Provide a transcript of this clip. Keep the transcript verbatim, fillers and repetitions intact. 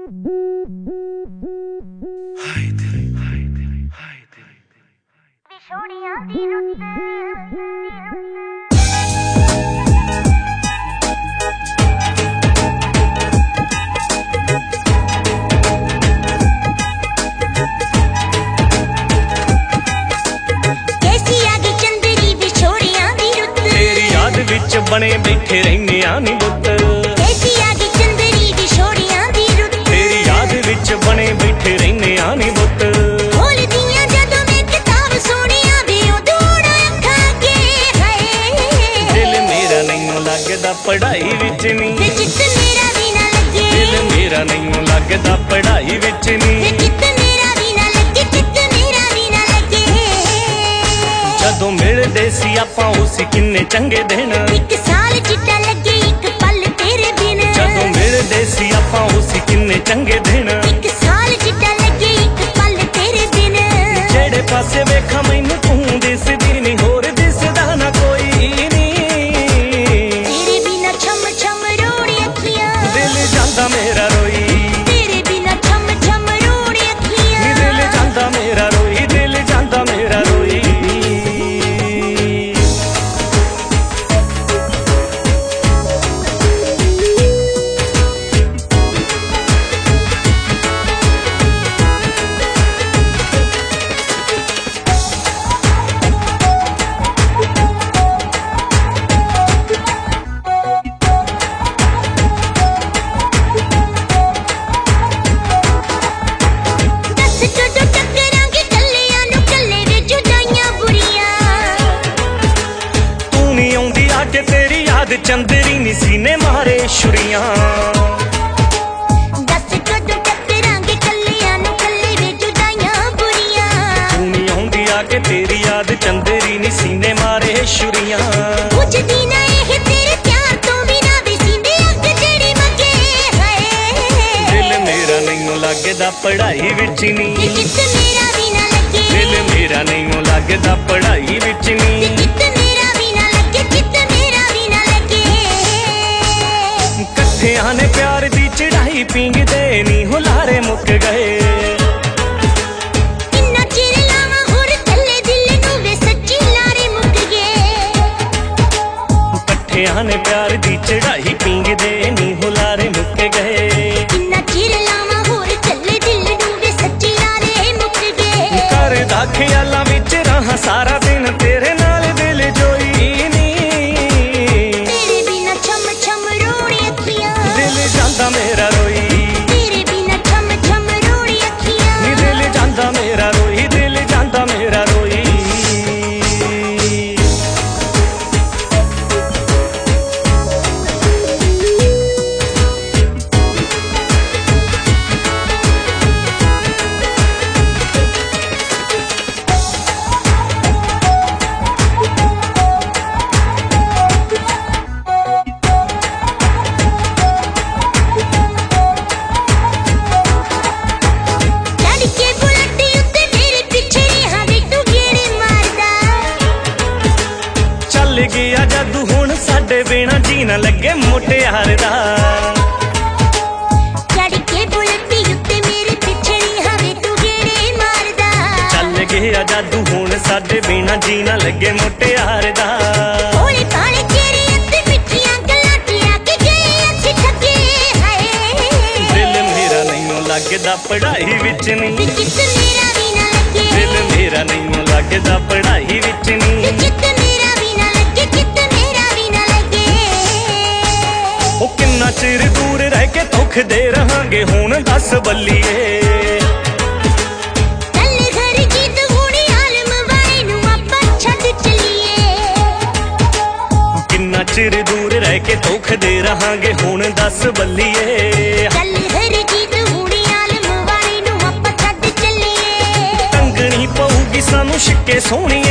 ਹਾਏ ਤੇਰੇ ਹਾਏ ਤੇਰੇ ਹਾਏ ਤੇਰੇ ਵਿਛੋੜਿਆਂ ਦੀ ਰੁੱਤ बने बैठे रहने नी बुत कैसी आगी चंदरी विछोड़ियां दी रुत तेरी याद विच बने बैठे रहने नी बुत खोल दियां जदों मैं किताब सोनिया दी उदूड़ अखां के हाय दिल मेरा नहीं लगदा पढ़ाई विच नी ते चित मेरा भी ना लगे दिल मेरा नहीं लगदा पढ़ाई विच नी ते चित मेरा भी ना लगे चित मेरा भी ना लगे जदों मिलदे सी आपां उसी किन्ने चंगे दिन एक साल चिट्टा लगे एक पल तेरे बिन जदों मिलदे सी आपां उसी किन्ने चंगे दिन एक साल चिट्टा लगे एक पल तेरे बिन जेड़े पासे वेखा मैनू तू दिसदी नहीं होर दिसदा ना कोई नी तेरे बिना छम छम रोड़ी अखियां दिल जांदा मेरा रोई तेरे बिना छम छम रोड़ी अखियां दिल जांदा मेरा रोई दिल जांदा मेरा रोई तेरी याद चंदरी नी सीने मारे छुरियां दस कदों टकरांगे कल्लियां नू कल्ले वे जुदाइयां बुरियां तू नहीं आउंदी आके तेरी याद चंदरी नी सीने मारे छुरियां कुछ दिन एह तेरे प्यार तो बिना भी सींदे अग जेड़ी मगे हाय दिल मेरा नहीं लगदा पढ़ाई विच नी चित मेरा भी ना लगे दिल मेरा नहीं लगदा पढ़ाई विच नी चित मेरा भी ना लगे चित कट्ठियां ने प्यार दी चढ़ाई पींगदे नी हुलारे मुक गए किन्ना चिर लावां होर चले दिल नू वे सच्ची लारे मुक गए कट्ठियां ने प्यार दी चढ़ाई पींगदे नी हुलारे मुक गए किन्ना चिर लावां होर चले दिल नू वे सच्ची लारे मुक गए करदा ख्यालां विच रहां सारा दिन तेरे नाल दिल जोई नी तेरे बिना छम छम रोड़ी अखियां दिल जांदा मेरा रोई तेरे बिना छम छम रोड़ी अखियां नी दिल जांदा मेरा रोई दिल जांदा मेरा रोई गया जादू हुण साडे बिना जीना लगे मुटियार दा चढ़ के बुलट उत्ते मेरे पिछड़ी हवे तू गेड़े मारदा चल गया जादू हुण साडे बिना जीना लगे मुटियार दा ओले पाले तेरे अते मिठियां गल्लां तेरा के गए अच्छे ठगे हाय दिल मेरा नहीं लगदा पढ़ाई विच नी चित मेरा भी ना लगे दिल मेरा नहीं लगदा पढ़ाई विच नी चित मेरा भी ना लगे चित मेरा भी ना लगे ओ किन्ना चिर दूर रह के धोख दे रहांगे हुण दस बल्लीए चल घर जीत हुणी आलम वाले नू आपां छड्ड चलीए किन्ना चिर दूर रह के धोख दे रहांगे हुण दस बल्लीए चल घर जीत हुणी आलम वाले नू आपां छड्ड चलीए टंगनी पऊगी सानू शिक्के सोहणी